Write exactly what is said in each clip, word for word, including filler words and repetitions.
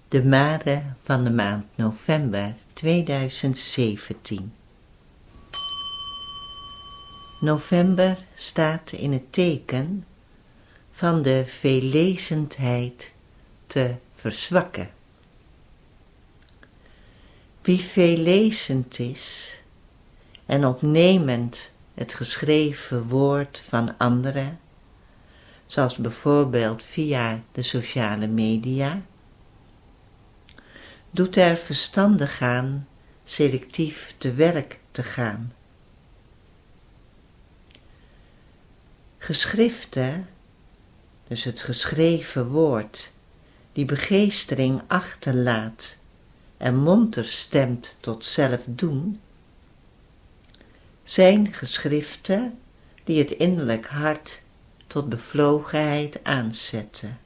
De mare van de maand november tweeduizend zeventien. November staat in het teken van de veellezendheid te verzwakken. Wie veellezend is en opnemend het geschreven woord van anderen, zoals bijvoorbeeld via de sociale media, doet er verstandig aan selectief te werk te gaan. Geschriften, dus het geschreven woord, die begeestering achterlaat en monter stemt tot zelf doen, zijn geschriften die het innerlijk hart tot bevlogenheid aanzetten.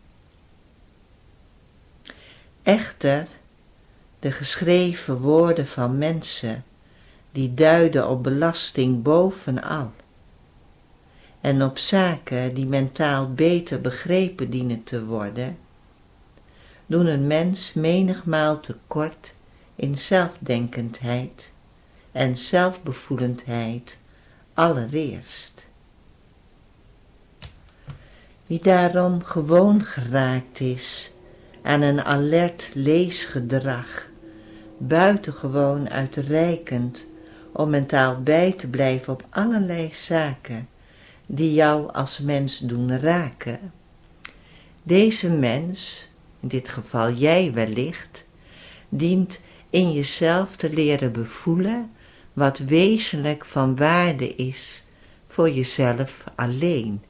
Echter, de geschreven woorden van mensen die duiden op belasting bovenal en op zaken die mentaal beter begrepen dienen te worden, doen een mens menigmaal tekort in zelfdenkendheid en zelfbevoelendheid allereerst. Wie daarom gewoon geraakt is aan een alert leesgedrag, buitengewoon uitreikend om mentaal bij te blijven op allerlei zaken die jou als mens doen raken, deze mens, in dit geval jij wellicht, dient in jezelf te leren bevoelen wat wezenlijk van waarde is voor jezelf alleen.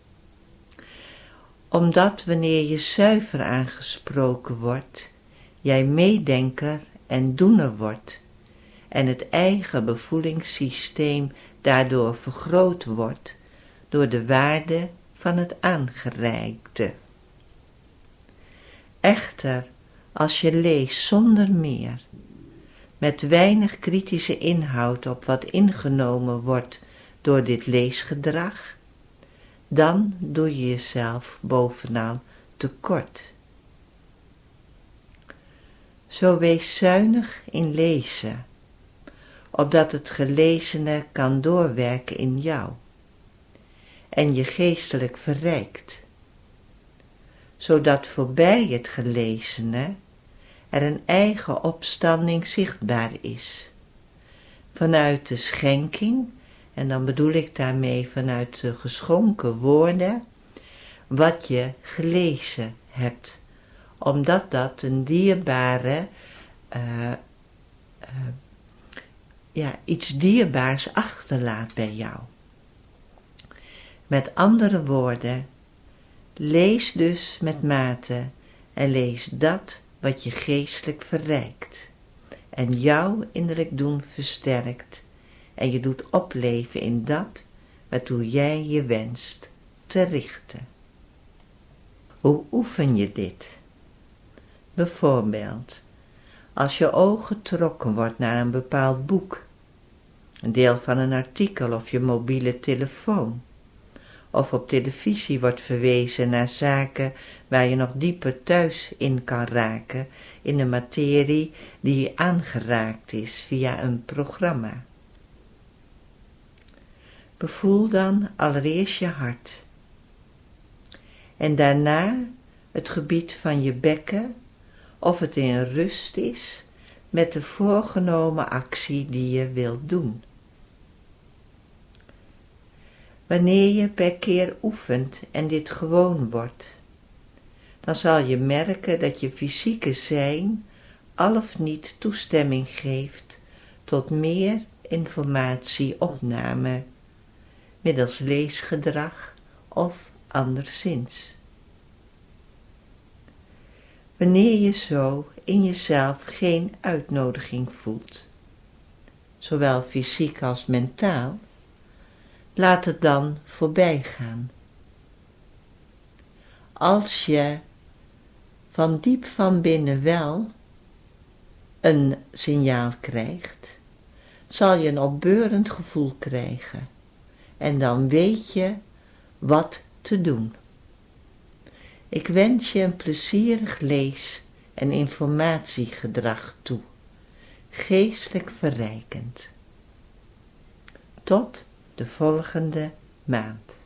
Omdat wanneer je zuiver aangesproken wordt, jij meedenker en doener wordt en het eigen bevoelingssysteem daardoor vergroot wordt door de waarde van het aangereikte. Echter, als je leest zonder meer, met weinig kritische inhoud op wat ingenomen wordt door dit leesgedrag, dan doe je jezelf bovenal tekort. Zo wees zuinig in lezen, opdat het gelezene kan doorwerken in jou en je geestelijk verrijkt, zodat voorbij het gelezene er een eigen opstanding zichtbaar is, vanuit de schenking, en dan bedoel ik daarmee vanuit de geschonken woorden, wat je gelezen hebt, omdat dat een dierbare, uh, uh, ja, iets dierbaars achterlaat bij jou. Met andere woorden, lees dus met mate en lees dat wat je geestelijk verrijkt en jouw innerlijk doen versterkt en je doet opleven in dat waartoe jij je wenst te richten. Hoe oefen je dit? Bijvoorbeeld, als je oog getrokken wordt naar een bepaald boek, een deel van een artikel of je mobiele telefoon, of op televisie wordt verwezen naar zaken waar je nog dieper thuis in kan raken in de materie die aangeraakt is via een programma. Bevoel dan allereerst je hart en daarna het gebied van je bekken, of het in rust is met de voorgenomen actie die je wilt doen. Wanneer je per keer oefent en dit gewoon wordt, dan zal je merken dat je fysieke zijn al of niet toestemming geeft tot meer informatieopname, middels leesgedrag of anderszins. Wanneer je zo in jezelf geen uitnodiging voelt, zowel fysiek als mentaal, laat het dan voorbij gaan. Als je van diep van binnen wel een signaal krijgt, zal je een opbeurend gevoel krijgen en dan weet je wat te doen. Ik wens je een plezierig lees- en informatiegedrag toe, geestelijk verrijkend. Tot de volgende maand.